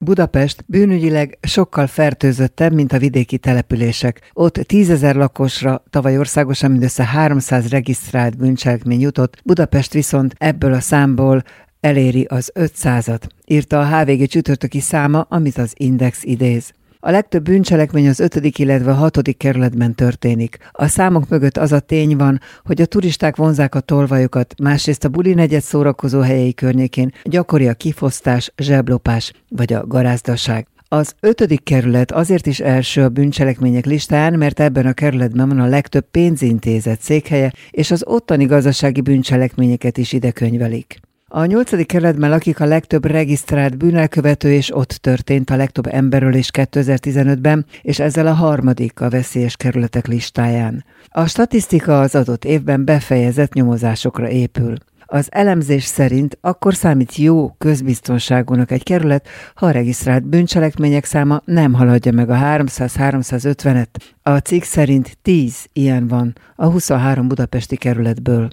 Budapest bűnügyileg sokkal fertőzöttebb, mint a vidéki települések. Ott 10 000 lakosra tavaly országosan mindössze 300 regisztrált bűncselekmény jutott, Budapest viszont ebből a számból eléri az 500-at, írta a HVG csütörtöki száma, amit az Index idéz. A legtöbb bűncselekmény az 5., illetve a 6. kerületben történik. A számok mögött az a tény van, hogy a turisták vonzzák a tolvajokat, másrészt a buli negyed szórakozó helyei környékén gyakori a kifosztás, zseblopás vagy a garázdaság. Az 5. kerület azért is első a bűncselekmények listáján, mert ebben a kerületben van a legtöbb pénzintézet székhelye, és az ottani gazdasági bűncselekményeket is ide könyvelik. A 8. kerületben lakik a legtöbb regisztrált bűnelkövető, és ott történt a legtöbb emberölés 2015-ben, és ezzel a 3. a veszélyes kerületek listáján. A statisztika az adott évben befejezett nyomozásokra épül. Az elemzés szerint akkor számít jó közbiztonságúnak egy kerület, ha a regisztrált bűncselekmények száma nem haladja meg a 300-350-et. A cikk szerint 10 ilyen van a 23 budapesti kerületből.